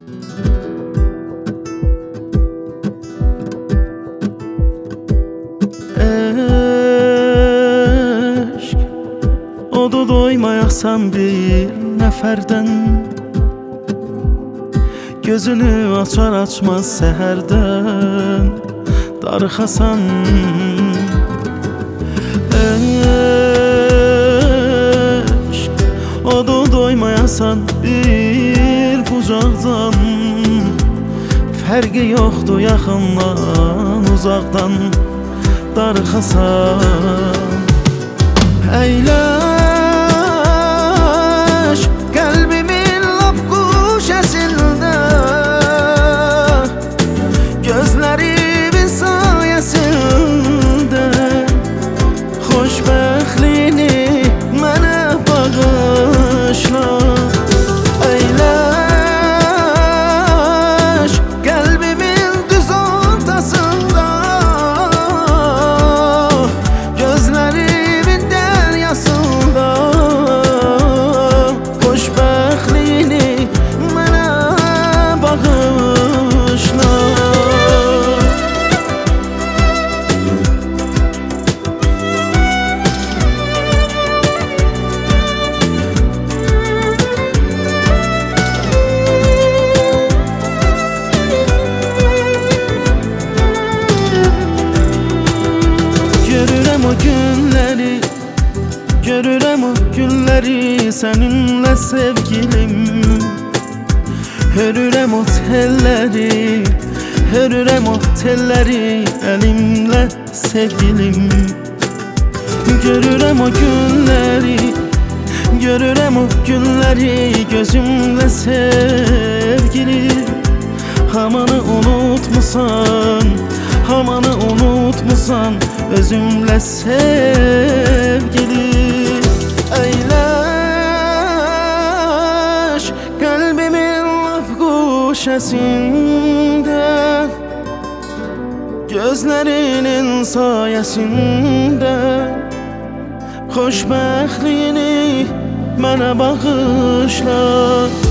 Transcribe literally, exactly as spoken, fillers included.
Eşk odu doymayasan bir nəfərdən, gözünü açar açmaz səhərdən darıxasan. Eşk odu doymayasan bir bucaqdan, fərqi yoxdur yaxından uzaqdan darıxasan. Əyləş qəlbimin lap quşəsində, gözlərimin sayəsində xoşbəxtliyini mənə bağışla. Əyləş qəlbimin düz ortasında, gözlərimin dəryasında xoşbəxtliyini mənə bağışla. Görürəm o günləri, görürəm o günləri səninlə sevgilim. Hörürəm o telləri, hörürəm o telləri əlimlə sevgilim. Görürəm o günləri, görürəm o günləri gözümlə sevgilim. Hamını unutmusan, hamını unutmusan özümlə sevgili. Əyləş qəlbimin lap quşəsində, gözlərinin sayəsində xoşbəxtliyini mənə bağışla.